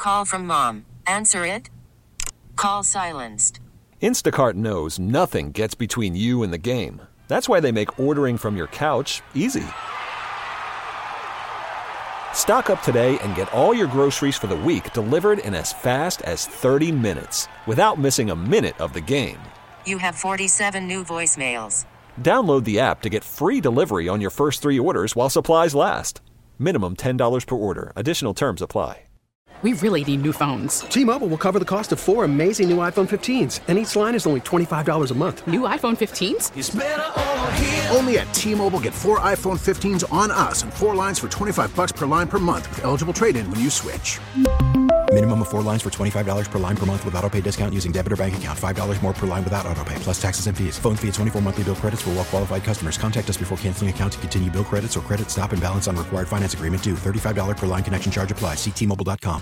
Call from mom. Answer it. Call silenced. Instacart knows nothing gets between you and the game. That's why they make ordering from your couch easy. Stock up today and get all your groceries for the week delivered in as fast as 30 minutes without missing a minute of the game. You have 47 new voicemails. Download the app to get free delivery on your first 3 orders while supplies last. Minimum $10 per order. Additional terms apply. We really need new phones. T-Mobile will cover the cost of 4 amazing new iPhone 15s, and each line is only $25 a month. New iPhone 15s? It's better over here. Only at T-Mobile, get 4 iPhone 15s on us and 4 lines for $25 per line per month with eligible trade-in when you switch. Minimum of 4 lines for $25 per line per month with autopay discount using debit or bank account. $5 more per line without autopay, plus taxes and fees. Phone fee at 24 monthly bill credits for well-qualified customers. Contact us before canceling account to continue bill credits or credit stop and balance on required finance agreement due. $35 per line connection charge applies. See T-Mobile.com.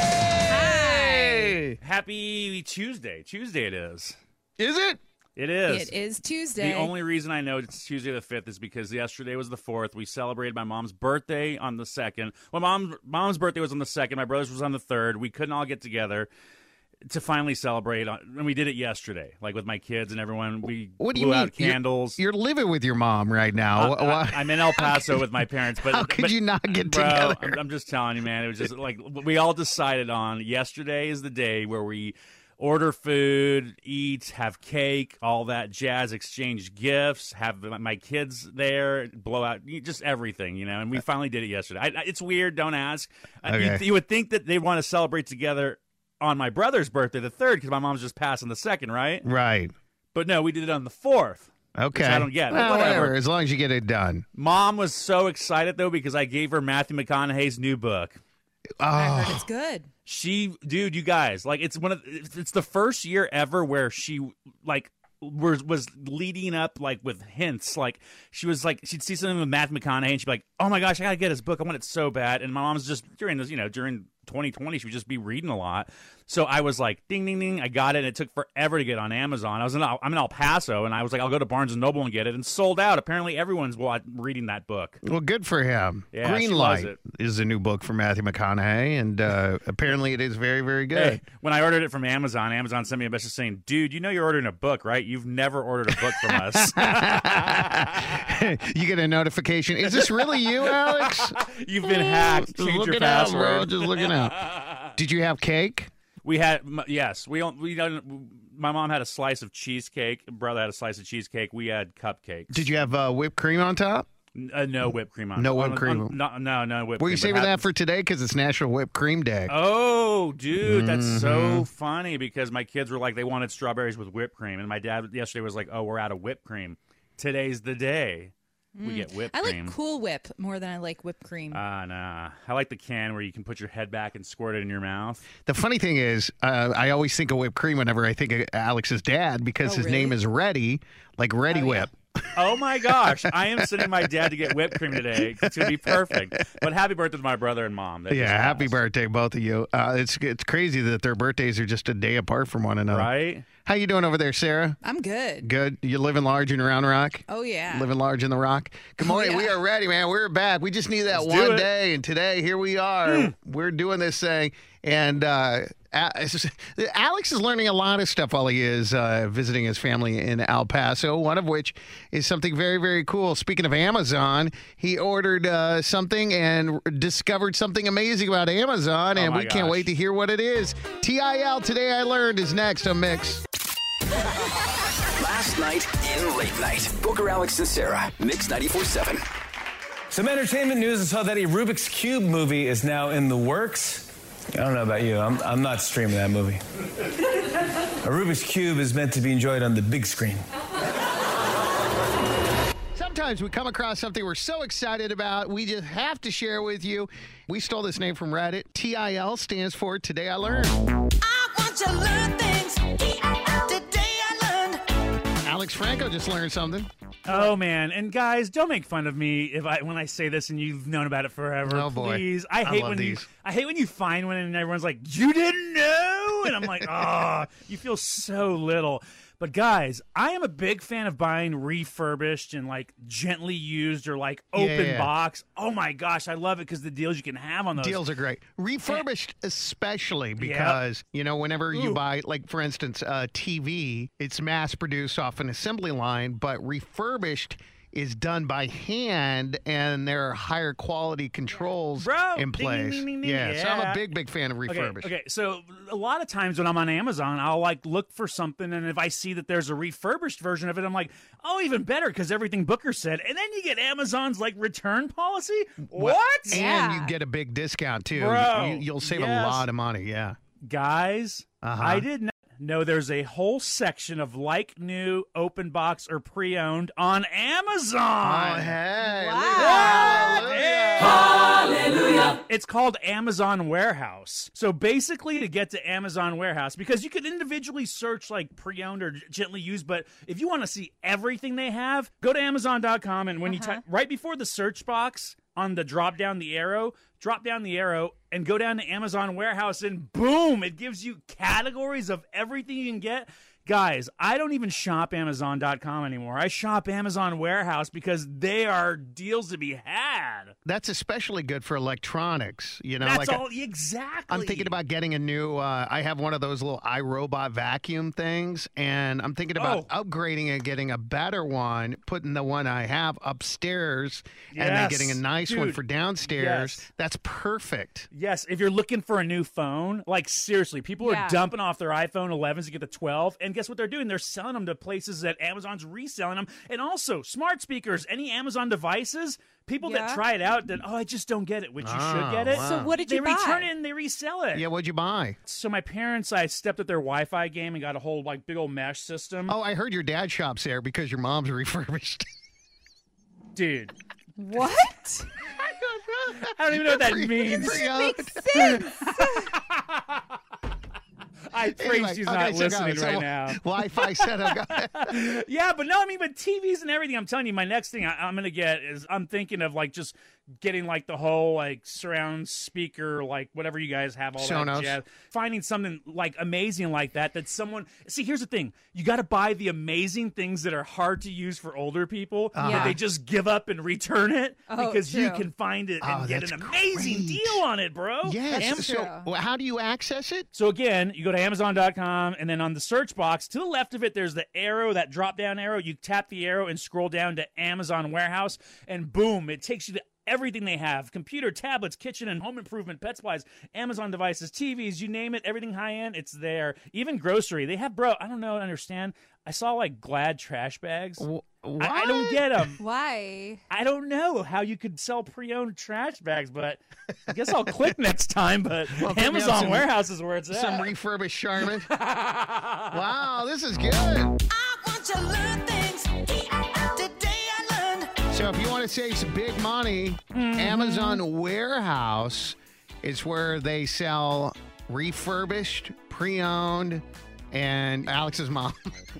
Hey! Happy Tuesday. Tuesday it is. Is it? It is. It is Tuesday. The only reason I know it's Tuesday the 5th is because yesterday was the 4th. We celebrated my mom's birthday on the 2nd. Well, mom's birthday was on the 2nd. My brother's was on the 3rd. We couldn't all get together to finally celebrate. And we did it yesterday, like with my kids and everyone. We blew out candles. You're living with your mom right now. I'm in El Paso with my parents. But how could you not get bro, together? I'm just telling you, man. It was just like we all decided on yesterday is the day where we order food, eat, have cake, all that jazz, exchange gifts, have my kids there, blow out, just everything, you know. And we finally did it yesterday. It's weird, don't ask. Okay. You would think that they want to celebrate together on my brother's birthday, the 3rd, because my mom's just passed on the 2nd, right? Right. But no, we did it on the 4th. Okay. Which I don't get. Well, whatever, as long as you get it done. Mom was so excited, though, because I gave her Matthew McConaughey's new book. I heard it's good. Dude, you guys, like it's the first year ever where she like was leading up like with hints. Like she was like she'd see something with Matthew McConaughey and she'd be like, "Oh my gosh, I gotta get his book. I want it so bad." And my mom's just during 2020, she would just be reading a lot. So I was like, ding, ding, ding. I got it. And it took forever to get on Amazon. I'm in El Paso, and I was like, I'll go to Barnes & Noble and get it. And sold out. Apparently, everyone's reading that book. Well, good for him. Yeah, Green Light is a new book from Matthew McConaughey, and apparently it is very, very good. Hey, when I ordered it from Amazon sent me a message saying, dude, you know you're ordering a book, right? You've never ordered a book from us. You get a notification. Is this really you, Alex? You've been hacked. Just Change your looking out, password. bro. Just looking out. Did you have cake? We had, yes. We don't. My mom had a slice of cheesecake. Brother had a slice of cheesecake. We had cupcakes. Did you have whipped cream on top? No whipped cream on No top. whipped cream. No whipped cream. Were you saving that for today? Because it's National Whipped Cream Day. Oh, dude, that's so funny because my kids were like, they wanted strawberries with whipped cream. And my dad yesterday was like, oh, we're out of whipped cream. Today's the day. We get whipped cream. I like Cool Whip more than I like whipped cream. Nah. I like the can where you can put your head back and squirt it in your mouth. The funny thing is, I always think of whipped cream whenever I think of Alex's dad because his name is Reddy, like Reddy Whip. Yeah. Oh, my gosh. I am sending my dad to get whipped cream today. It's going to be perfect. But happy birthday to my brother and mom. Happy birthday, both of you. It's crazy that their birthdays are just a day apart from one another. Right? How you doing over there, Sarah? I'm good. Good. You living large in Round Rock? Oh, yeah. Living large in the Rock? Good morning. Yeah. We are ready, man. We're back. We just need that one day, and today, here we are. We're doing this thing, and Alex is learning a lot of stuff while he is visiting his family in El Paso, one of which is something very, very cool. Speaking of Amazon, he ordered something and discovered something amazing about Amazon, and we can't wait to hear what it is. TIL, Today I Learned, is next on Mix. Last night in Late Night. Booker, Alex, and Sarah. Mix 94.7. Some entertainment news. I saw that a Rubik's Cube movie is now in the works. I don't know about you. I'm not streaming that movie. A Rubik's Cube is meant to be enjoyed on the big screen. Sometimes we come across something we're so excited about, we just have to share it with you. We stole this name from Reddit. TIL stands for Today I Learned. I want to learn things. Today I learned. Alex Franco just learned something. Oh, man. And guys, don't make fun of me when I say this and you've known about it forever. Oh, boy. Please. I hate when you find one and everyone's like, you didn't know? new. And I'm like, oh, you feel so little. But guys, I am a big fan of buying refurbished and like gently used or like open box. Oh my gosh, I love it because the deals you can have on those. Deals are great. Refurbished especially because, you know, whenever you buy, like for instance, a TV, it's mass produced off an assembly line, but refurbished is done by hand, and there are higher quality controls in place. Ding, ding, ding, So I'm a big fan of refurbished. Okay, so a lot of times when I'm on Amazon, I'll like look for something, and if I see that there's a refurbished version of it, I'm like, oh, even better, because everything Booker said. And then you get Amazon's like return policy. What? And you get a big discount too. Bro, You'll save a lot of money. Yeah, guys, I did not know there's a whole section of like new, open box, or pre-owned on Amazon. Oh, hey. Hallelujah. It's called Amazon Warehouse. So basically to get to Amazon Warehouse, because you could individually search like pre-owned or gently used, but if you want to see everything they have, go to Amazon.com, and when you type right before the search box on the drop down the arrow and go down to Amazon Warehouse, and boom, it gives you categories of everything you can get. Guys, I don't even shop Amazon.com anymore. I shop Amazon Warehouse because they are deals to be had. That's especially good for electronics. You know, That's like all exactly. I'm thinking about getting a new. I have one of those little iRobot vacuum things, and I'm thinking about upgrading and getting a better one, putting the one I have upstairs, and then getting a nice one for downstairs. That's perfect. Yes, if you're looking for a new phone, like seriously, people are dumping off their iPhone 11s to get the 12, and guess what they're doing? They're selling them to places that Amazon's reselling them. And also, smart speakers, any Amazon devices, people that try it out, that, I just don't get it, which you should get it. Wow. So what did you buy? They return it and they resell it. Yeah, what'd you buy? So my parents, I stepped at their Wi-Fi game and got a whole like big old mesh system. Oh, I heard your dad shops there because your mom's refurbished. Dude. What? I don't even know what that means. It makes sense. I pray she's not listening right now. Wi-Fi setup. Yeah, but no, I mean, but TVs and everything. I'm telling you, my next thing I'm going to get is I'm thinking of like just getting like the whole like surround speaker, like whatever you guys have, all Sonos. that jazz. Finding something like amazing like that someone. See, here's the thing: you got to buy the amazing things that are hard to use for older people, that they just give up and return it because you can find it and get an amazing deal on it, bro. Yes. So how do you access it? So again, you go to Amazon.com, and then on the search box to the left of it, there's the arrow, that drop down arrow. You tap the arrow and scroll down to Amazon Warehouse, and boom, it takes you to everything they have: computer, tablets, kitchen and home improvement, pet supplies, Amazon devices, TVs, you name it, everything high end, it's there. Even grocery. They have, I don't know, understand. I saw like Glad trash bags. I don't get them. Why? I don't know how you could sell pre-owned trash bags, but I guess I'll click next time. But Amazon Warehouse is where it's at. Some refurbished Charmin. Wow, this is good. I want you to learn things. Today I learned. So if you want to save some big money, Amazon Warehouse is where they sell refurbished, pre-owned, and Alex's mom.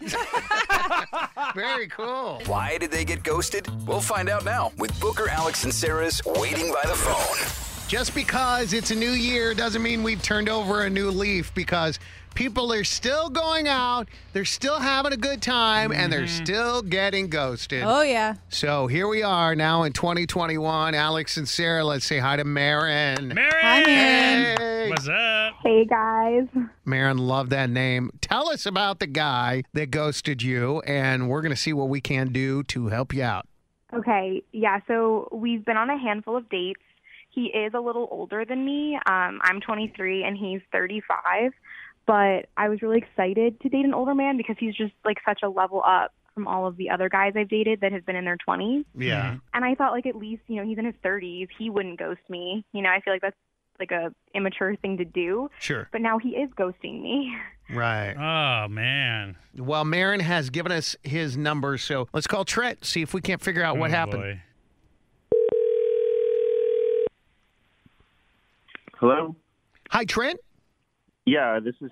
Very cool. Why did they get ghosted? We'll find out now with Booker, Alex, and Sarah's Waiting by the Phone. Just because it's a new year doesn't mean we've turned over a new leaf, because people are still going out, they're still having a good time, and they're still getting ghosted. Oh, yeah. So here we are now in 2021. Alex and Sarah, let's say hi to Marin. Hi, Marin. Hey. What's up? Hey, guys. Marin, love that name. Tell us about the guy that ghosted you, and we're going to see what we can do to help you out. Okay, yeah, so we've been on a handful of dates. He is a little older than me. I'm 23 and he's 35. But I was really excited to date an older man because he's just like such a level up from all of the other guys I've dated that have been in their 20s. Yeah. And I thought like at least, he's in his 30s. He wouldn't ghost me. I feel like that's like a immature thing to do. Sure. But now he is ghosting me. Right. Oh, man. Well, Marin has given us his number, so let's call Trent, see if we can't figure out what happened. Boy. Hello? Hi, Trent. Yeah, this is he.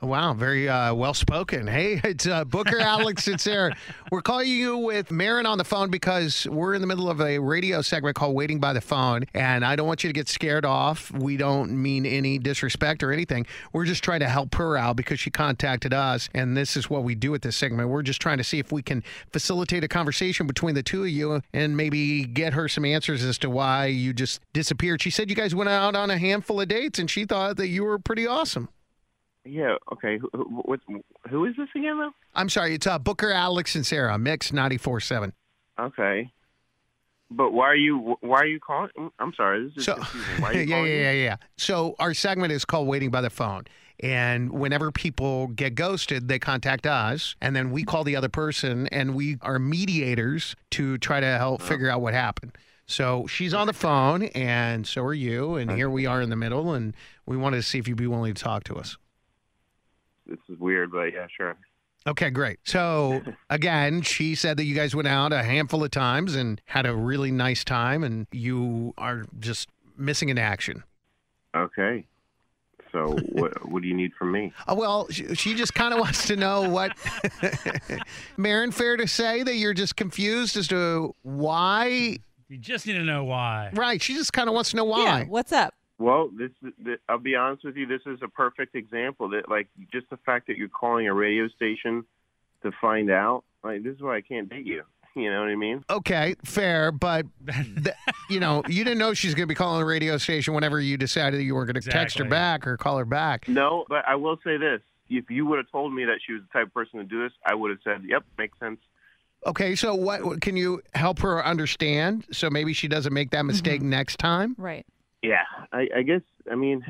Wow, very well spoken. Hey, it's Booker, Alex, and Sarah. We're calling you with Marin on the phone because we're in the middle of a radio segment called Waiting by the Phone, and I don't want you to get scared off. We don't mean any disrespect or anything. We're just trying to help her out because she contacted us, and this is what we do at this segment. We're just trying to see if we can facilitate a conversation between the two of you and maybe get her some answers as to why you just disappeared. She said you guys went out on a handful of dates, and she thought that you were pretty awesome. Yeah, okay. Who is this again, though? I'm sorry, it's Booker, Alex, and Sarah, Mix 94.7. Okay. But why are you calling? I'm sorry, this is confusing. Why are you calling me? Yeah. So our segment is called Waiting by the Phone. And whenever people get ghosted, they contact us, and then we call the other person, and we are mediators to try to help figure out what happened. So she's on the phone, and so are you, and here we are in the middle, and we wanted to see if you'd be willing to talk to us. This is weird, but yeah, sure. Okay, great. So, again, she said that you guys went out a handful of times and had a really nice time, and you are just missing in action. Okay. So what do you need from me? Well, she just kind of wants to know what... Marin, fair to say that you're just confused as to why... You just need to know why. Right. She just kind of wants to know why. Yeah, what's up? Well, I'll be honest with you. This is a perfect example. That, like, just the fact that you're calling a radio station to find out, like, this is why I can't date you. You know what I mean? Okay, fair, but you didn't know she's going to be calling the radio station whenever you decided you weren't going to text her back or call her back. No, but I will say this: if you would have told me that she was the type of person to do this, I would have said, "Yep, makes sense." Okay, so what can you help her understand so maybe she doesn't make that mistake next time? Right. Yeah, I guess. I mean,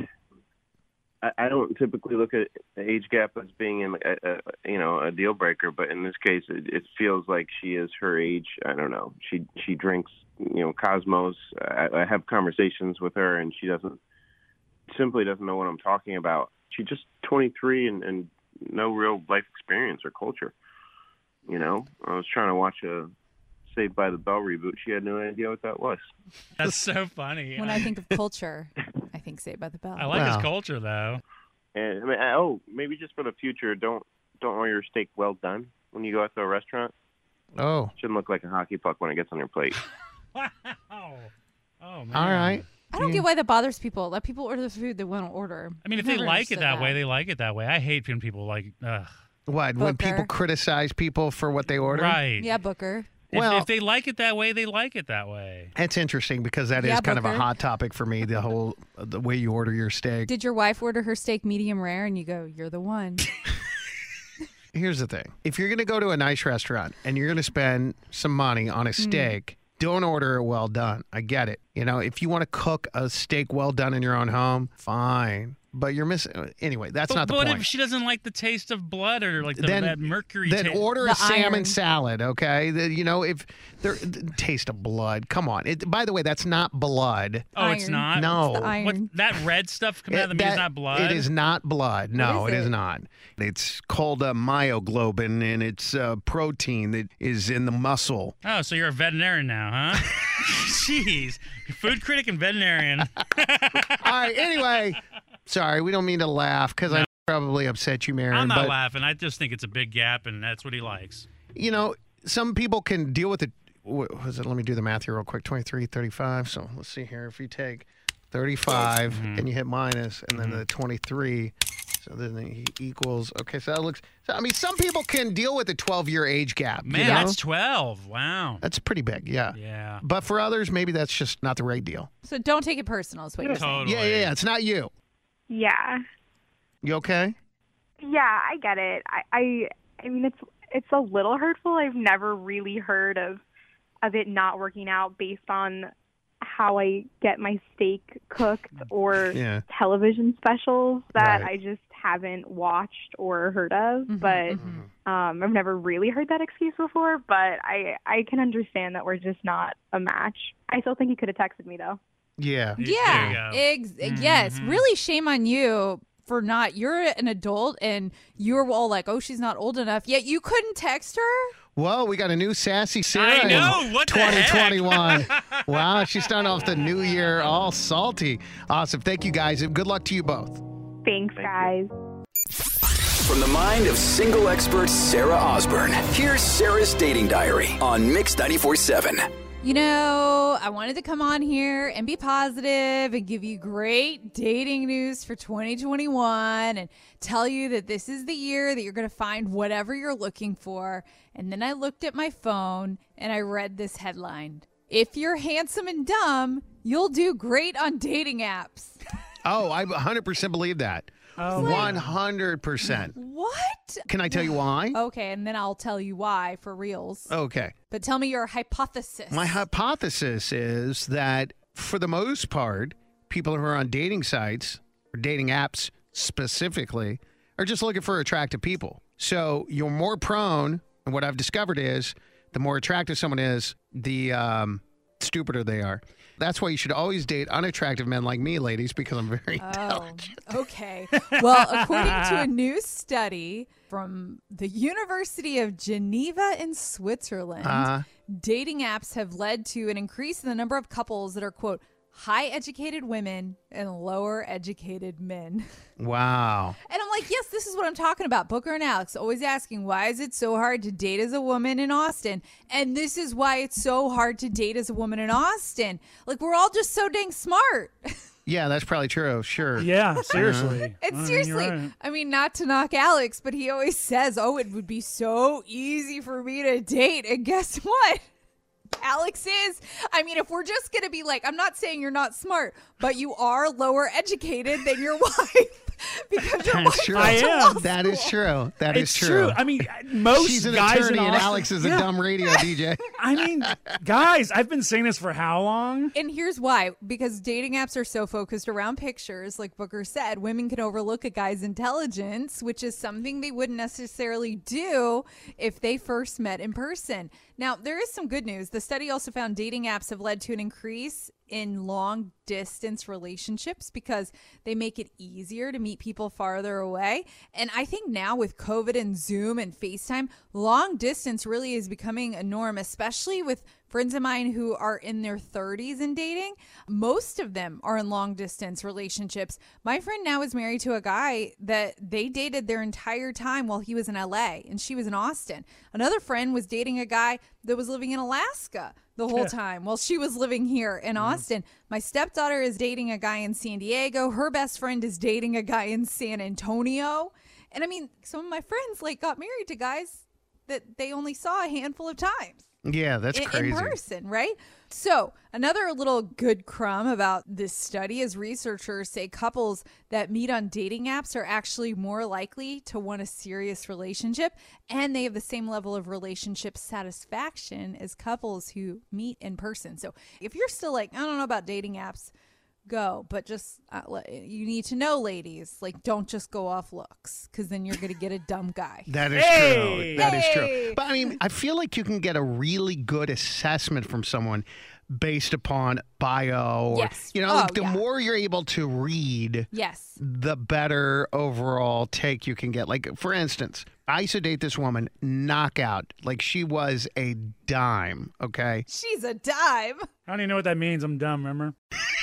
I don't typically look at the age gap as being a deal breaker, but in this case, it feels like she is her age. I don't know. She drinks, Cosmos. I have conversations with her, and she simply doesn't know what I'm talking about. She's just 23 and no real life experience or culture. I was trying to watch a Saved by the Bell reboot. She had no idea what that was. That's so funny. When I think of culture, I think Saved by the Bell. I like his culture, though. And I mean, maybe just for the future, don't order your steak well done when you go out to a restaurant. Oh, it shouldn't look like a hockey puck when it gets on your plate. Wow. Oh man. All right. I don't get why that bothers people. Let people order the food they want to order. I mean, if they like it that way, they like it that way. I hate when people ugh. What? Booker. When people criticize people for what they order? Right. Yeah, Booker. If they like it that way, they like it that way. That's interesting because that is kind of a Booker. hot topic for me, the way you order your steak. Did your wife order her steak medium rare and you go, you're the one? Here's the thing. If you're going to go to a nice restaurant and you're going to spend some money on a steak, don't order it well done. I get it. If you want to cook a steak well done in your own home, fine. But you're missing. Anyway, that's not the point. But if she doesn't like the taste of blood or like that mercury then taste. order a salmon salad, okay? If there taste of blood, come on. By the way, that's not blood. Oh, it's not? No. What, that red stuff coming out of the meat is not blood? It is not blood. No, it is not. It's called myoglobin, and it's protein that is in the muscle. Oh, so you're a veterinarian now, huh? Jeez. Food critic and veterinarian. All right, anyway. Sorry, we don't mean to laugh because I probably upset you, Marin. I'm not laughing. I just think it's a big gap, and that's what he likes. Some people can deal with it. What was it? Let me do the math here real quick. 23, 35. So let's see here. If you take 35 and you hit minus, and then the 23, so then it equals. Okay, so that looks. So, I mean, some people can deal with a 12-year age gap. Man, that's 12. Wow. That's pretty big, yeah. Yeah. But for others, maybe that's just not the right deal. So don't take it personal is what you're saying. Yeah. It's not you. Yeah. You okay? Yeah, I get it. I mean, it's a little hurtful. I've never really heard of it not working out based on how I get my steak cooked or television specials that I just haven't watched or heard of. But I've never really heard that excuse before. But I can understand that we're just not a match. I still think he could have texted me, though. Yeah. Yeah. Yes. Really shame on you for not. You're an adult and you're all like, oh, she's not old enough. Yet you couldn't text her? Whoa, we got a new sassy Sarah I know. in What the 2021. Wow, she's starting off the new year all salty. Awesome. Thank you, guys. And good luck to you both. Thanks, guys. From the mind of single expert Sarah Osborne, here's Sarah's Dating Diary on Mix 94.7. You know, I wanted to come on here and be positive and give you great dating news for 2021 and tell you that this is the year that you're going to find whatever you're looking for. And then I looked at my phone and I read this headline. If you're handsome and dumb, you'll do great on dating apps. Oh, I 100% believe that. Oh, 100%. What? Can I tell you why? Okay, and then I'll tell you why for reals. Okay. But tell me your hypothesis. My hypothesis is that for the most part, people who are on dating sites or dating apps specifically are just looking for attractive people. So you're more prone, and what I've discovered is the more attractive someone is, the stupider they are. That's why you should always date unattractive men like me, ladies, because I'm very intelligent. Okay. Well, according to a new study from the University of Geneva in Switzerland, dating apps have led to an increase in the number of couples that are, quote, high-educated women and lower-educated men. Wow. And I'm like, yes, this is what I'm talking about. Booker and Alex always asking, why is it so hard to date as a woman in Austin? And this is why it's so hard to date as a woman in Austin. Like, we're all just so dang smart. Yeah, that's probably true. Sure. Yeah, seriously. And seriously, I mean, not to knock Alex, but he always says, oh, it would be so easy for me to date. And guess what? Alex is. I mean, if we're just going to be like, I'm not saying you're not smart, but you are lower educated than your wife. Because your wife true. I am. That is true. That It's is true. I mean, most She's an guys attorney in and Austin- Alex is a Yeah. dumb radio DJ. I mean, guys, I've been saying this for how long? And here's why. Because dating apps are so focused around pictures, like Booker said, women can overlook a guy's intelligence, which is something they wouldn't necessarily do if they first met in person. Now, there is some good news. The study also found dating apps have led to an increase in long distance relationships because they make it easier to meet people farther away. And I think now with COVID and Zoom and FaceTime, long distance really is becoming a norm, especially with friends of mine who are in their 30s and dating. Most of them are in long distance relationships. My friend now is married to a guy that they dated their entire time while he was in LA and she was in Austin. Another friend was dating a guy that was living in Alaska the whole time while she was living here in Austin. My stepdaughter is dating a guy in San Diego. Her best friend is dating a guy in San Antonio. And I mean, some of my friends like got married to guys that they only saw a handful of times. Yeah, that's crazy. In person, right? So another little good crumb about this study is researchers say couples that meet on dating apps are actually more likely to want a serious relationship, and they have the same level of relationship satisfaction as couples who meet in person. So if you're still like, I don't know about dating apps, go, but just you need to know, ladies, like, don't just go off looks, because then you're gonna get a dumb guy. That is true. That is true. But I mean, I feel like you can get a really good assessment from someone based upon bio. Yes. Or, like the more you're able to read, yes, the better overall take you can get. Like, for instance, I used to date this woman, knockout. Like, she was a dime, okay? She's a dime. I don't even know what that means. I'm dumb, remember?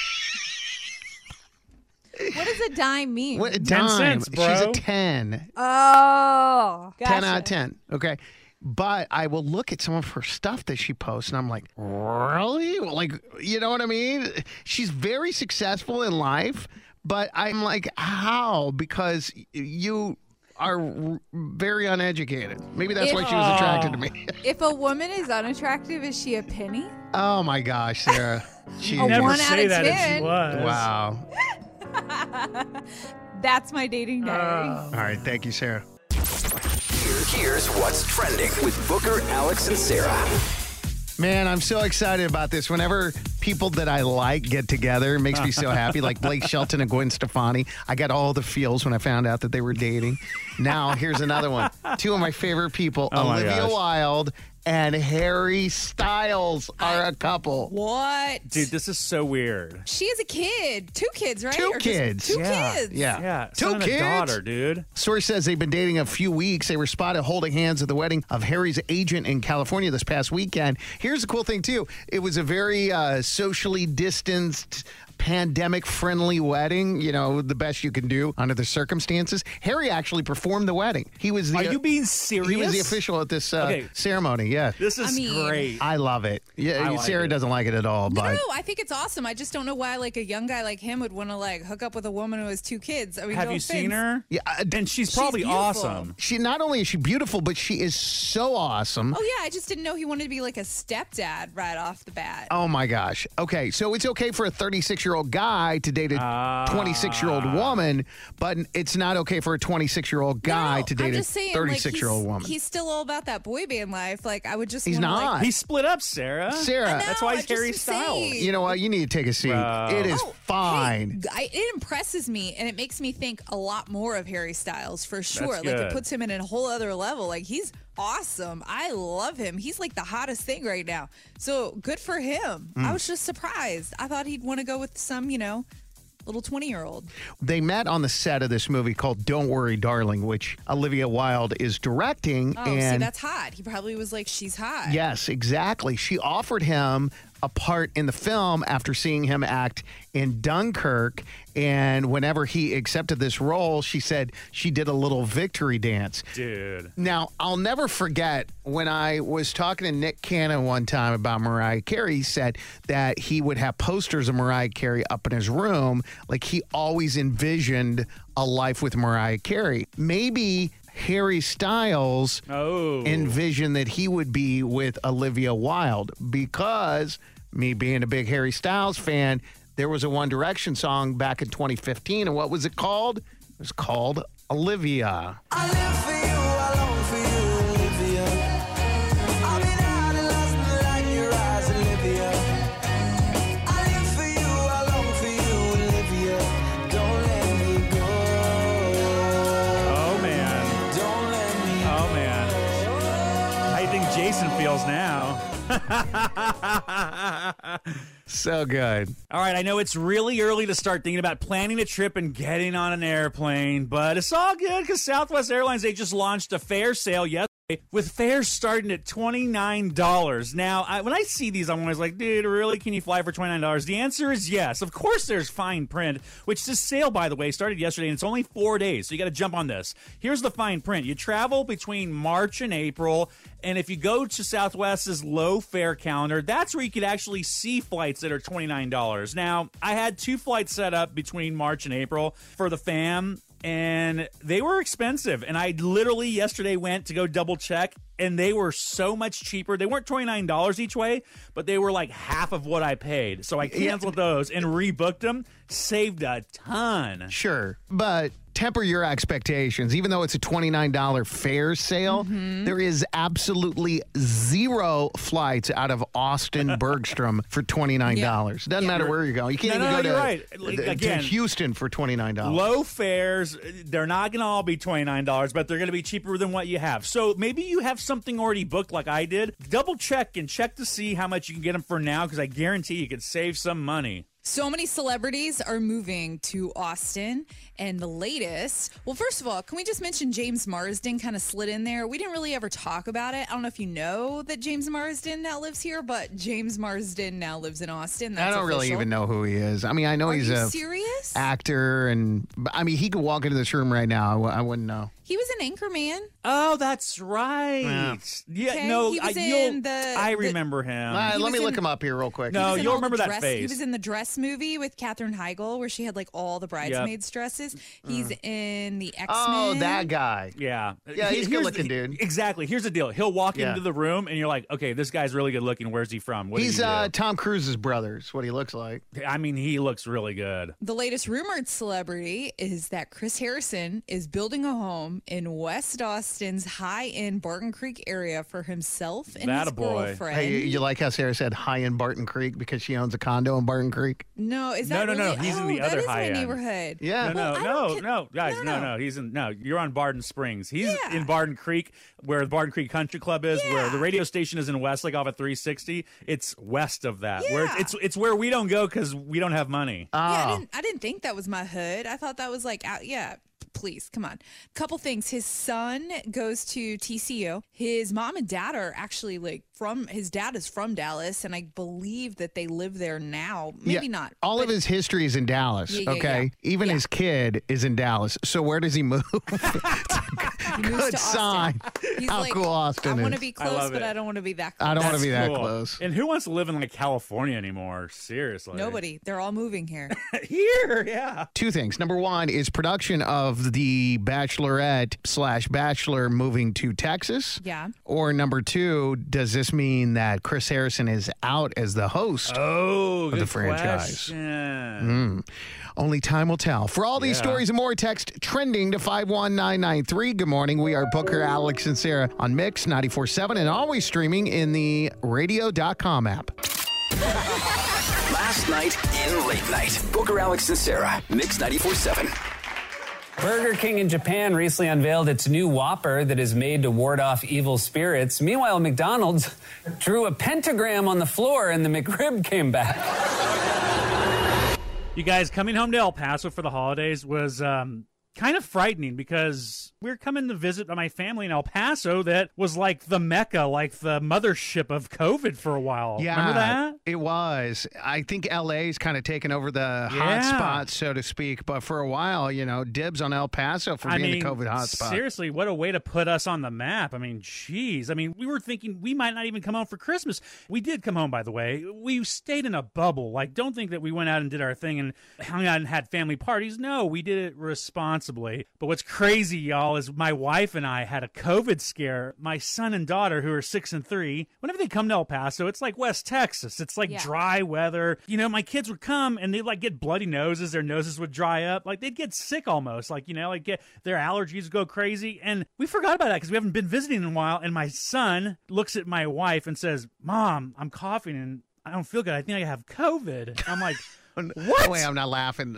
What does a dime mean? What, 10 dime. cents, bro. She's a 10. Oh, gotcha. 10 out of 10. Okay. But I will look at some of her stuff that she posts, and I'm like, really? Like, you know what I mean? She's very successful in life, but I'm like, how? Because you are very uneducated. Maybe that's why she was attracted to me. If a woman is unattractive, is she a penny? Oh, my gosh, Sarah. She A never 1 say out of that 10. if she was. Wow. That's my dating diary. All right. Thank you, Sarah. Here's what's trending with Booker, Alex, and Sarah. Man, I'm so excited about this. Whenever people that I like get together, it makes me so happy. Like Blake Shelton and Gwen Stefani. I got all the feels when I found out that they were dating. Now, here's another one. Two of my favorite people, Oh my Olivia gosh. Wilde and Harry Styles, are a couple. What? Dude, this is so weird. She has a kid. 2 kids, right? Two Or just kids. 2 Yeah. kids. Yeah. Yeah, Two son and a kids. daughter, dude. Source says they've been dating a few weeks. They were spotted holding hands at the wedding of Harry's agent in California this past weekend. Here's the cool thing, too. It was a very socially distanced pandemic-friendly wedding, the best you can do under the circumstances. Harry actually performed the wedding. He was the. Are you being serious? He was the official at this ceremony. Yeah, this is great. I love it. Yeah, Sarah doesn't like it at all. No, but I think it's awesome. I just don't know why a young guy like him would want to hook up with a woman who has 2 kids. I mean, have you seen her? Yeah, and she's probably awesome. She not only is she beautiful, but she is so awesome. Oh yeah, I just didn't know he wanted to be a stepdad right off the bat. Oh my gosh. Okay, so it's okay for a 36-year-old guy to date a 26-year-old woman, but it's not okay for a 26-year-old guy to date a 36-year-old woman. He's still all about that boy band life. I would just. He's not. He split up, Sarah. That's why he's Harry Styles. You know what? You need to take a seat. It is fine. Hey, it impresses me, and it makes me think a lot more of Harry Styles for sure. That's good. It puts him in a whole other level. He's awesome. I love him. He's the hottest thing right now. So good for him. I was just surprised. I thought he'd want to go with some, little 20-year-old. They met on the set of this movie called Don't Worry, Darling, which Olivia Wilde is directing. Oh, and see, that's hot. He probably was she's hot. Yes, exactly. She offered him a part in the film after seeing him act in Dunkirk. And whenever he accepted this role, she said she did a little victory dance. Dude. Now, I'll never forget when I was talking to Nick Cannon one time about Mariah Carey. He said that he would have posters of Mariah Carey up in his room. He always envisioned a life with Mariah Carey. Maybe Harry Styles envisioned that he would be with Olivia Wilde, because me being a big Harry Styles fan, there was a One Direction song back in 2015, and what was it called? It was called Olivia. I live for you, I long for you, Olivia. I've been out and lost like your eyes, Olivia. I live for you, I long for you, Olivia. Don't let me go. Oh man. Don't let me go. Oh man. How do you think Jason feels now? So good. All right, I know it's really early to start thinking about planning a trip and getting on an airplane, but it's all good because Southwest Airlines, they just launched a fare sale yesterday with fares starting at $29. Now, when I see these, I'm always like, dude, really? Can you fly for $29? The answer is yes. Of course there's fine print, which this sale, by the way, started yesterday, and it's only 4 days, so you got to jump on this. Here's the fine print. You travel between March and April, and if you go to Southwest's low fare calendar, that's where you could actually see flights that are $29. Now, I had 2 flights set up between March and April for the fam, and they were expensive. And I literally yesterday went to go double check, and they were so much cheaper. They weren't $29 each way, but they were half of what I paid. So I canceled those and rebooked them, saved a ton. Sure, but temper your expectations. Even though it's a $29 fare sale, there is absolutely 0 flights out of Austin Bergstrom for $29. Doesn't matter where you're going. You can't even go to Houston for $29. Low fares, they're not going to all be $29, but they're going to be cheaper than what you have. So maybe you have something already booked like I did. Double check and check to see how much you can get them for now, because I guarantee you could save some money. So many celebrities are moving to Austin, and the latest. Well, first of all, can we just mention James Marsden kind of slid in there? We didn't really ever talk about it. I don't know if you know that James Marsden now lives here, but James Marsden now lives in Austin. That's I don't really even know who he is. I mean, I know he's a serious actor, and I mean, he could walk into this room right now. I wouldn't know. He was an Anchorman. Oh, that's right. Yeah, Okay, no, he was in I remember him. Let me look him up here real quick. No, you'll remember that dress, face. He was in the Dress movie with Katherine Heigl, where she had all the bridesmaids' dresses. He's in the X-Men. Oh, that guy. Yeah. Yeah, he's a good-looking dude. Exactly. Here's the deal. He'll walk into the room, and you're like, okay, this guy's really good looking. Where's he from? What He's did he do? Tom Cruise's brother is what he looks like. I mean, he looks really good. The latest rumored celebrity is that Chris Harrison is building a home in West Austin's high-end Barton Creek area for himself and his girlfriend. Hey, you like how Sarah said high-end Barton Creek because she owns a condo in Barton Creek? No, is that No. really? He's in the other high That is end. my neighborhood. Yeah. No, guys, no. He's in. No, you're on Barton Springs. He's in Barton Creek, where the Barton Creek Country Club is. Where the radio station is in Westlake off of 360. It's west of that. Where it's where we don't go because we don't have money. Yeah, I didn't think that was my hood. I thought that was please, come on. Couple things. His son goes to TCU. His mom and dad are actually his dad is from Dallas, and I believe that they live there now. Maybe not. All of his history is in Dallas, okay? Even his kid is in Dallas. So where does he move? He moves Good to sign. He's How like, cool Austin I want to is. be close, but I don't want to be that close. I don't want to That's be that cool. close. And who wants to live in like California anymore? Seriously. Nobody. They're all moving here. Here, yeah. Two things. Number one is production of the Bachelorette/Bachelor moving to Texas. Yeah. Or number two, does this mean that Chris Harrison is out as the host of the franchise? Question. Only time will tell. For all these Yeah. stories and more, text trending to 51993. Good morning. We are Booker, Alex, and Sarah on Mix 94.7 and always streaming in the radio.com app. Last night in Late Night. Booker, Alex, and Sarah. Mix 94.7. Burger King in Japan recently unveiled its new Whopper that is made to ward off evil spirits. Meanwhile, McDonald's drew a pentagram on the floor and the McRib came back. You guys, coming home to El Paso for the holidays was kind of frightening because we were coming to visit my family in El Paso that was like the Mecca, like the mothership of COVID for a while. Yeah, Remember that? It was. I think LA's kind of taken over the hot spot, so to speak. But for a while, dibs on El Paso for being the COVID hot spot. Seriously, what a way to put us on the map. I mean, geez. I mean, we were thinking we might not even come home for Christmas. We did come home, by the way. We stayed in a bubble. Like, don't think that we went out and did our thing and hung out and had family parties. No, we did it responsibly. But what's crazy, y'all, is my wife and I had a COVID scare. My son and daughter, who are 6 and 3, whenever they come to El Paso, it's like West Texas. It's like dry weather. My kids would come and they'd get bloody noses. Their noses would dry up. Like they'd get sick almost. Get their allergies go crazy. And we forgot about that because we haven't been visiting in a while. And my son looks at my wife and says, "Mom, I'm coughing and I don't feel good. I think I have COVID." I'm like, what? Wait, I'm not laughing.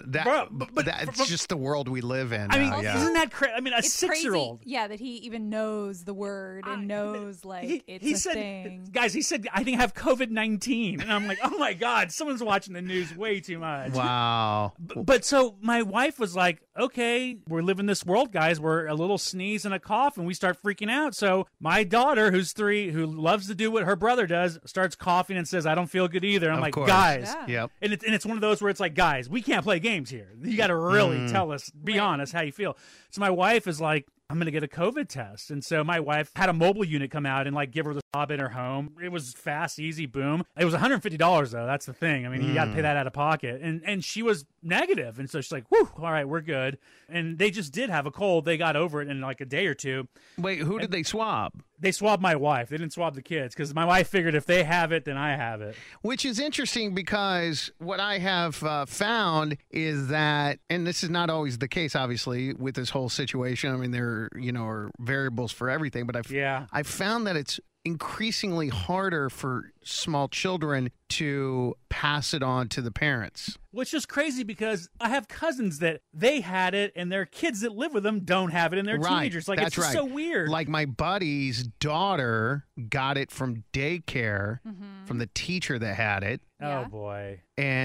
That's just the world we live in. I mean, now, isn't that crazy? I mean, a It's 6-year-old. crazy, that he even knows the word and knows it's he a said, thing. Guys, he said, "I think I have COVID-19," and I'm like, "Oh my God, someone's watching the news way too much." Wow. But so my wife was like, "Okay, we're living this world, guys. We're a little sneeze and a cough, and we start freaking out." So my daughter, who's 3, who loves to do what her brother does, starts coughing and says, "I don't feel good either." I'm Of like, course. "Guys," Yep. and it's one of those where it's like, "Guys, we can't play games here. You got to really tell us, be honest, how you feel." So my wife is like, "I'm going to get a COVID test." And so my wife had a mobile unit come out and give her the swab in her home. It was fast, easy, boom. It was $150 though. That's the thing. I mean, you got to pay that out of pocket. And she was negative. And so she's like, "Whew, all right, we're good." And they just did have a cold. They got over it in a day or two. Wait, who did they swab? They swabbed my wife. They didn't swab the kids because my wife figured if they have it, then I have it. Which is interesting because what I have found is that, and this is not always the case, obviously, with this whole situation. I mean, there are variables for everything, but I've found that it's increasingly harder for small children to pass it on to the parents. Which is crazy because I have cousins that they had it and their kids that live with them don't have it and they're teenagers. That's it's just so weird. Like my buddy's daughter got it from daycare from the teacher that had it. Oh, boy.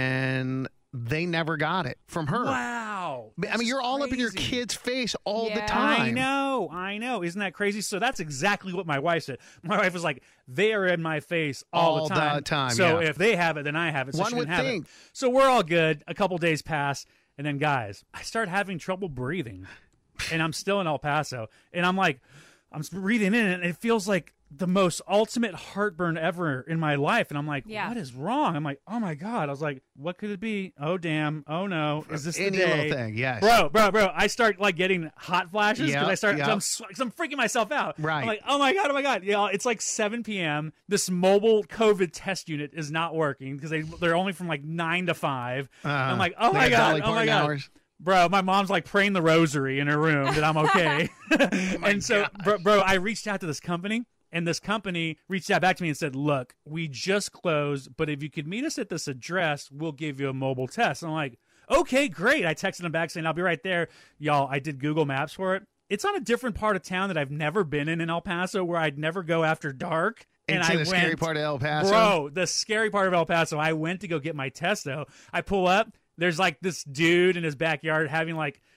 And they never got it from her. Wow. I mean, you're all up in your kid's face all the time. I know. Isn't that crazy? So that's exactly what my wife said. My wife was like, "They are in my face all the time. So if they have it, then I have it." So One she didn't would have think. it. So we're all good. A couple days pass. And then, guys, I start having trouble breathing. And I'm still in El Paso. And I'm breathing in and it feels like the most ultimate heartburn ever in my life. And I'm like, what is wrong? I'm like, oh my God. I was like, what could it be? Oh, damn. Oh no. Is this Any the day? little thing, yes. Bro. I start getting hot flashes because I'm freaking myself out. Right. I'm like, oh my God. Yeah, it's like 7 p.m. This mobile COVID test unit is not working because they're only from 9 to 5. I'm like, oh my God. Hours. Bro, my mom's praying the rosary in her room that I'm okay. And so, bro, I reached out to this company. And this company reached out back to me and said, "Look, we just closed, but if you could meet us at this address, we'll give you a mobile test." And I'm like, "Okay, great." I texted them back saying, "I'll be right there." Y'all, I did Google Maps for it. It's on a different part of town that I've never been in El Paso, where I'd never go after dark. And Into the scary part of El Paso? Bro, the scary part of El Paso. I went to go get my test, though. I pull up. There's this dude in his backyard having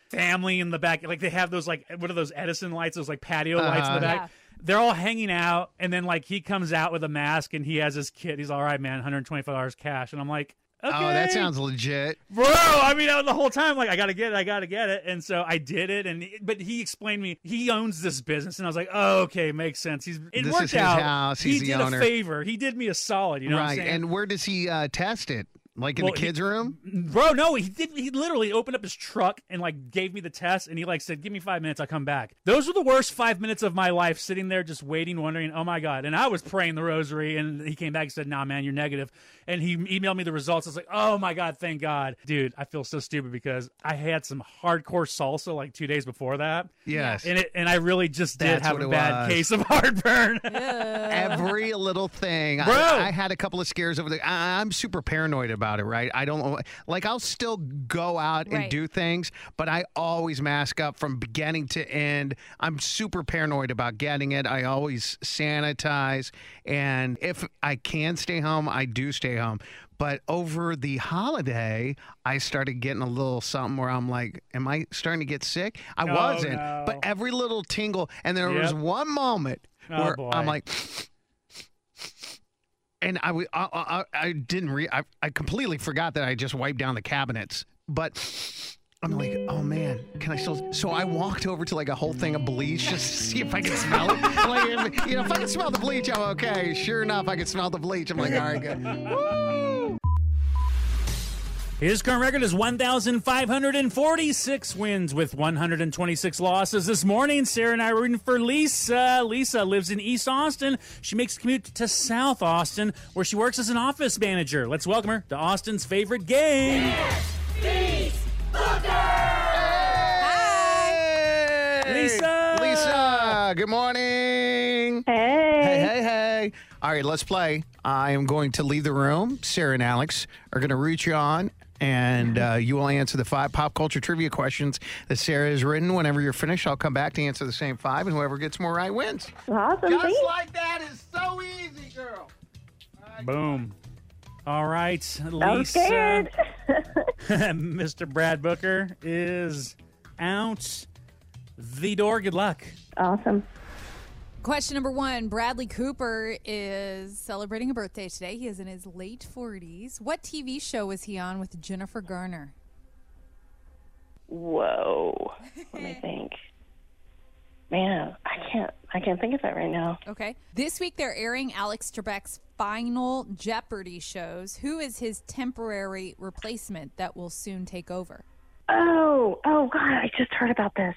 family in the back. Like they have those like what are those Edison lights? Those like patio lights in the back. Yeah. They're all hanging out, and then like he comes out with a mask and he has his kid. He's all right, man, $125 cash, and I'm like. Okay. Oh, that sounds legit. Bro, I mean, the whole time, like, I got to get it. And so I did it. But he explained to me, he owns this business. And I was like, oh, okay, makes sense. It this worked is his out. House. He He's the did owner. a favor. He did me a solid, you know what I'm saying? And where does he test it? Like in the kids' room? Bro, no, he literally opened up his truck and like gave me the test and he like said, give me 5 minutes, I'll come back. Those were the worst 5 minutes of my life, sitting there just waiting, wondering, oh my God. And I was praying the rosary and he came back and said, nah, man, you're negative. And he emailed me the results. I was like, oh my God, thank God. Dude, I feel so stupid because I had some hardcore salsa like 2 days before that. Yes. And I really just did have a bad case of heartburn. Every little thing. Bro. I had a couple of scares over there. I'm super paranoid about it, right? I don't like. I'll still go out and do things, but I always mask up from beginning to end. I'm super paranoid about getting it. I always sanitize, and if I can stay home, I do stay home. But over the holiday, I started getting a little something where I'm like, am I starting to get sick? I wasn't, but every little tingle, and there was one moment where I'm like. And I didn't I completely forgot that I just wiped down the cabinets. But I'm like, oh man, can I still? So I walked over to like a whole thing of bleach just to see if I could smell it. Like, if I can smell the bleach, I'm okay. Sure enough, I could smell the bleach. I'm like, all right, good. Woo! His current record is 1,546 wins with 126 losses. This morning, Sarah and I were rooting for Lisa. Lisa lives in East Austin. She makes the commute to South Austin, where she works as an office manager. Let's welcome her to Austin's favorite game. Hi. Lisa, good morning. Hey. All right, let's play. I am going to leave the room. Sarah and Alex are going to root you on. And you will answer the 5 pop culture trivia questions that Sarah has written. Whenever you're finished, I'll come back to answer the same 5, and whoever gets more right wins. Awesome. Just like that is so easy, girl. Boom. All right, I'm scared. Mr. Brad Booker is out the door. Good luck. Awesome. Question number 1. Bradley Cooper is celebrating a birthday today. He is in his late 40s. What TV show was he on with Jennifer Garner? Whoa. Let me think. Man, I can't think of that right now. Okay. This week they're airing Alex Trebek's final Jeopardy shows. Who is his temporary replacement that will soon take over? Oh God, I just heard about this.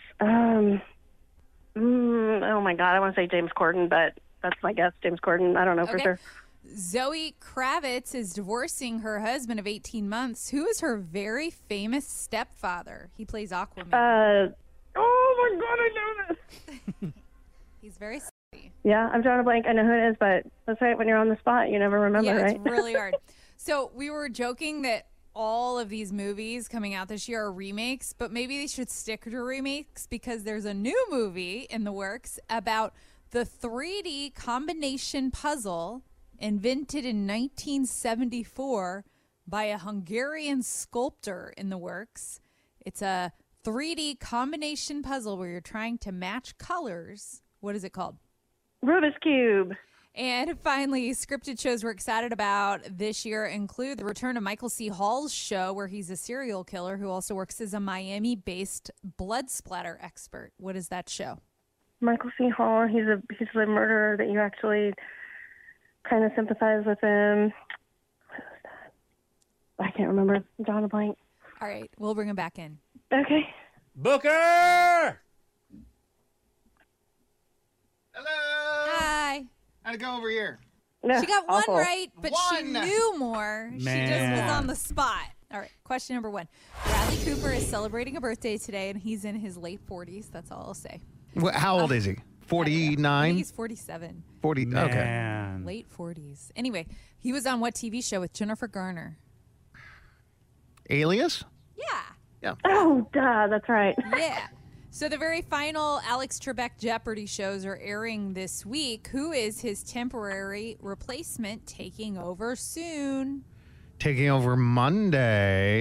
Oh my God, I want to say James Corden, but that's my guess. James Corden. I don't know for sure. Zoe Kravitz is divorcing her husband of 18 months. Who is her very famous stepfather? He plays Aquaman. Oh my God, I know this. He's very silly. Yeah, I'm drawing a blank. I know who it is, but that's right. When you're on the spot, you never remember, right? It's really hard. So we were joking that all of these movies coming out this year are remakes, but maybe they should stick to remakes because there's a new movie in the works about the 3D combination puzzle invented in 1974 by a Hungarian sculptor in the works. It's a 3D combination puzzle where you're trying to match colors. What is it called? Rubik's Cube. And finally, scripted shows we're excited about this year include the return of Michael C. Hall's show, where he's a serial killer who also works as a Miami-based blood splatter expert. What is that show? Michael C. Hall. He's the murderer that you actually kind of sympathize with him. What was that? I can't remember. I'm drawing a blank. All right, we'll bring him back in. Okay. Booker! Hello. Hi. How'd it go over here? She got awful. one right, but she knew more. She just was on the spot. All right, question number 1. Bradley Cooper is celebrating a birthday today, and he's in his late 40s. That's all I'll say. How old is he? 49? I think he's 47. 40. Man. Okay. Late 40s. Anyway, he was on what TV show with Jennifer Garner? Alias? Yeah. Oh, duh. That's right. Yeah. So the very final Alex Trebek Jeopardy shows are airing this week. Who is his temporary replacement taking over soon? Taking over Monday.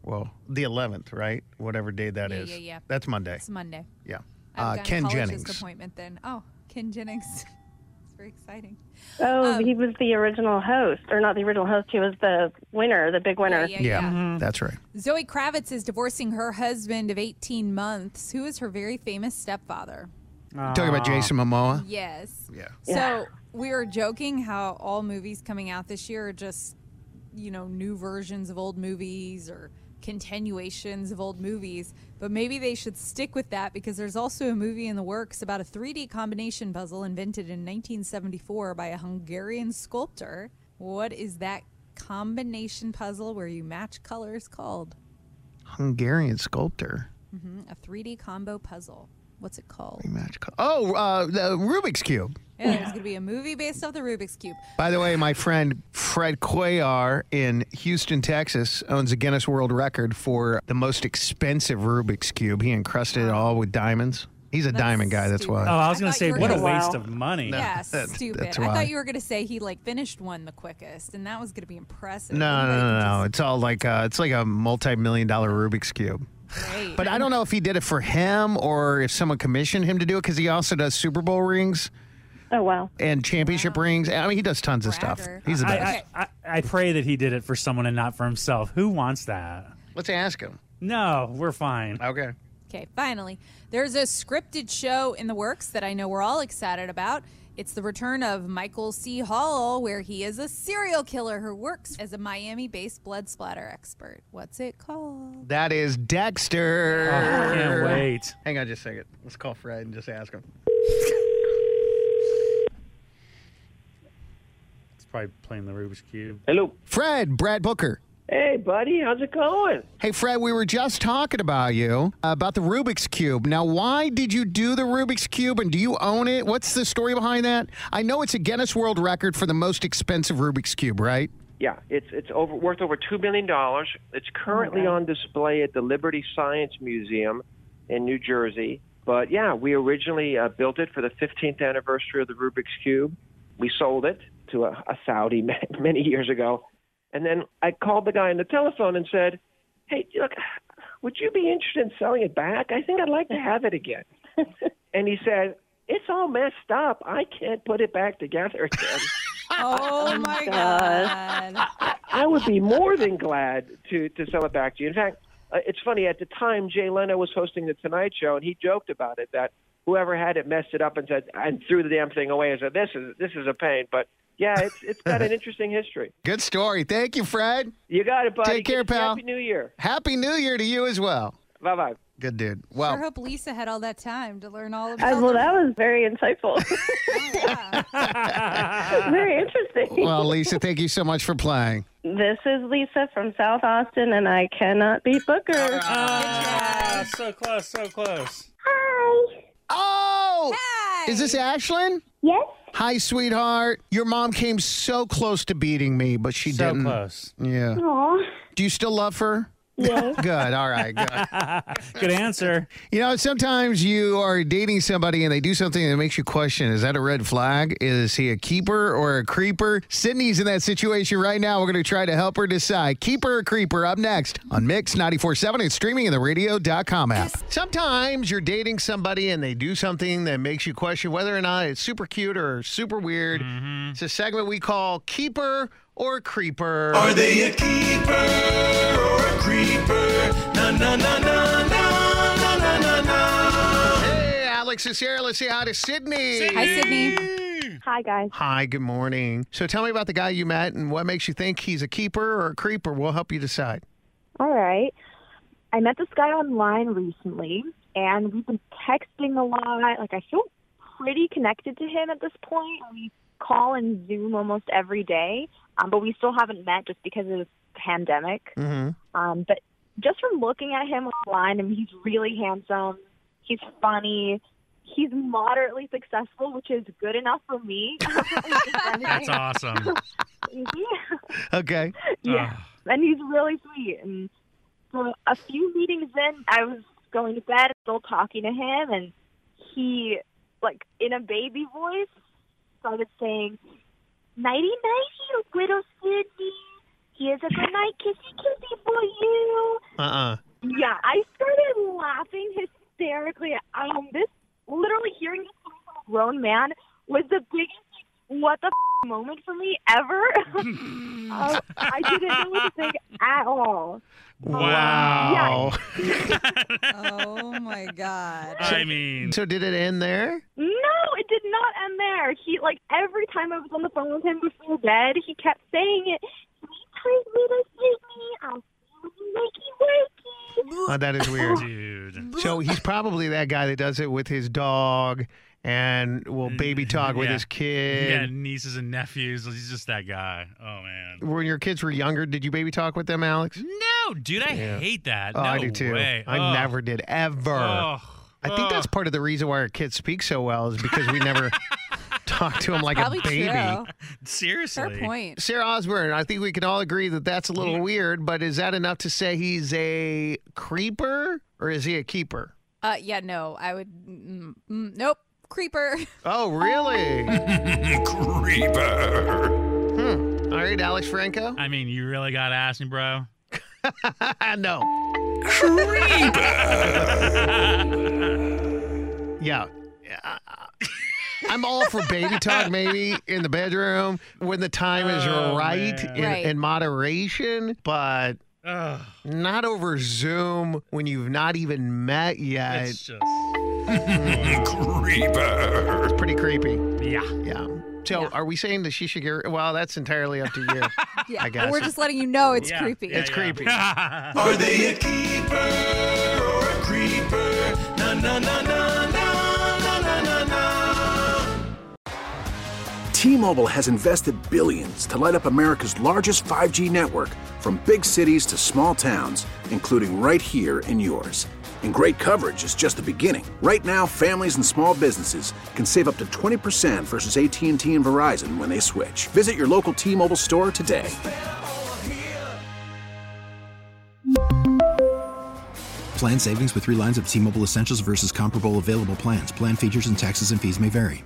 Well, the 11th, right? Whatever day that is. Yeah. That's Monday. It's Monday. Yeah. I have a Ken gynecologist Jennings. appointment then. Oh, Ken Jennings. It's very exciting. Oh, he was the original host, or not the original host. He was the winner, the big winner. Yeah. That's right. Zoe Kravitz is divorcing her husband of 18 months, who is her very famous stepfather. Talking about Jason Momoa? Yes. Yeah. So we were joking how all movies coming out this year are just, new versions of old movies or continuations of old movies. But maybe they should stick with that because there's also a movie in the works about a 3D combination puzzle invented in 1974 by a Hungarian sculptor. What is that combination puzzle where you match colors called? Hungarian sculptor. A 3D combo puzzle. What's it called? The Rubik's Cube. Yeah, there's going to be a movie based off the Rubik's Cube. By the way, my friend Fred Cuellar in Houston, Texas, owns a Guinness World Record for the most expensive Rubik's Cube. He encrusted it all with diamonds. He's a diamond guy, that's why. Oh, I was going to say, what a waste of money. Yeah, stupid. that's I why. thought you were going to say he finished one the quickest, and that was going to be impressive. No. It's all like it's like a multi-million-dollar Rubik's Cube. Great. But I don't know if he did it for him or if someone commissioned him to do it because he also does Super Bowl rings. Oh, wow. And championship rings. I mean, he does tons of stuff. He's the best. I pray that he did it for someone and not for himself. Who wants that? Let's ask him. No, we're fine. Okay. Okay, finally. There's a scripted show in the works that I know we're all excited about. It's the return of Michael C. Hall, where he is a serial killer who works as a Miami-based blood splatter expert. What's it called? That is Dexter. Oh, I can't wait. Hang on just a second. Let's call Fred and just ask him. It's probably playing the Rubik's Cube. Hello. Fred, Brad Booker. Hey, buddy. How's it going? Hey, Fred, we were just talking about you, about the Rubik's Cube. Now, why did you do the Rubik's Cube, and do you own it? What's the story behind that? I know it's a Guinness World Record for the most expensive Rubik's Cube, right? Yeah, it's worth over $2 million. It's currently on display at the Liberty Science Museum in New Jersey. But, yeah, we originally built it for the 15th anniversary of the Rubik's Cube. We sold it to a Saudi many years ago. And then I called the guy on the telephone and said, hey, look, would you be interested in selling it back? I think I'd like to have it again. And he said, it's all messed up. I can't put it back together again. Oh, my God. I would be more than glad to sell it back to you. In fact, it's funny. At the time, Jay Leno was hosting The Tonight Show, and he joked about it, that whoever had it messed it up and threw the damn thing away and said, this is a pain. But yeah, it's got an interesting history. Good story. Thank you, Fred. You got it, buddy. Take care, pal. Happy New Year. Happy New Year to you as well. Bye-bye. Good dude. Sure Well, hope Lisa had all that time to learn all about Well, that was very insightful. Very interesting. well, Lisa, thank you so much for playing. This is Lisa from South Austin, and I cannot beat Booker. Ah, so close, so close. Oh! Is this Ashlyn? Yes. Hi, sweetheart. Your mom came so close to beating me, but she So didn't. close. Yeah. Aw. Do you still love her? Yes. Good. All right. Good. Good answer. You know, sometimes you are dating somebody and they do something that makes you question, is that a red flag? Is he a keeper or a creeper? Sydney's in that situation right now. We're going to try to help her decide. Keeper or creeper up next on Mix 94.7 and streaming in the radio.com app. Sometimes you're dating somebody and they do something that makes you question whether or not it's super cute or super weird. It's a segment we call Keeper or Creeper. Are they a keeper or a creeper? Na na na na na na na na na. Hey, Alex is here. Let's say hi to Sydney. Hi, Sydney. Hi, guys. Hi, good morning. So tell me about the guy you met and what makes you think he's a keeper or a creeper. We'll help you decide. All right. I met this guy online recently, and we've been texting a lot. Like, I feel pretty connected to him at this point. We call and Zoom almost every day, but we still haven't met just because of the pandemic. Mm-hmm. But just from looking at him online, I mean, he's really handsome. He's funny. He's moderately successful, which is good enough for me. That's awesome. Okay. Yeah. And he's really sweet. And so a few meetings in, I was going to bed, still talking to him, and he, like, in a baby voice, started saying, nighty-nighty, little Sydney. Here's a good night kissy for you. Yeah, I started laughing hysterically. This literally hearing this from a grown man was the biggest what the moment for me ever. I didn't know what to think at all. Wow. Oh my God. So did it end there? No, it did not end there. He, like, every time I was on the phone with him before bed, he kept saying it. Please meet us, I'll see you wakey. Oh, that is weird. Dude. So he's probably that guy that does it with his dog and will baby talk with his kid. Yeah, nieces and nephews. He's just that guy. Oh, man. When your kids were younger, did you baby talk with them, Alex? No, dude, I hate that. Oh, No I do too. way. I never did, ever. I think that's part of the reason why our kids speak so well is because we never talk to them like a baby. True. Seriously. Fair point. Sarah Osborne, I think we can all agree that that's a little weird, but is that enough to say he's a creeper or is he a keeper? Yeah, no, I would. Nope. Creeper. Oh, really? Creeper. All right, Alex Franco? I mean, you really got to ask me, bro. No. Yeah. I'm all for baby talk maybe in the bedroom when the time is right, in moderation, but not over Zoom when you've not even met yet. It's just... Creeper. It's pretty creepy. Yeah. Yeah. So are we saying that she should get... Well, that's entirely up to you, Yeah, I guess. we're just letting you know it's creepy. It's creepy. Are they a keeper or a creeper? Na na na na na na na na na. T-Mobile has invested billions to light up America's largest 5G network, from big cities to small towns, including right here in yours. And great coverage is just the beginning. Right now, families and small businesses can save up to 20% versus AT&T and Verizon when they switch. Visit your local T-Mobile store today. Plan savings with 3 lines of T-Mobile Essentials versus comparable available plans. Plan features and taxes and fees may vary.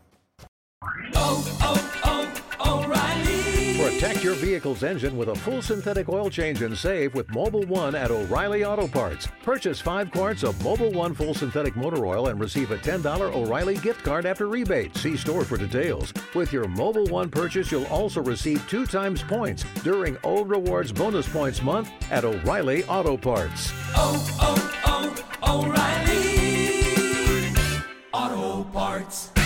Protect your vehicle's engine with a full synthetic oil change and save with Mobil 1 at O'Reilly Auto Parts. Purchase 5 quarts of Mobil 1 full synthetic motor oil and receive a $10 O'Reilly gift card after rebate. See store for details. With your Mobil 1 purchase, you'll also receive 2 times points during O Rewards Bonus Points Month at O'Reilly Auto Parts. O'Reilly Auto Parts.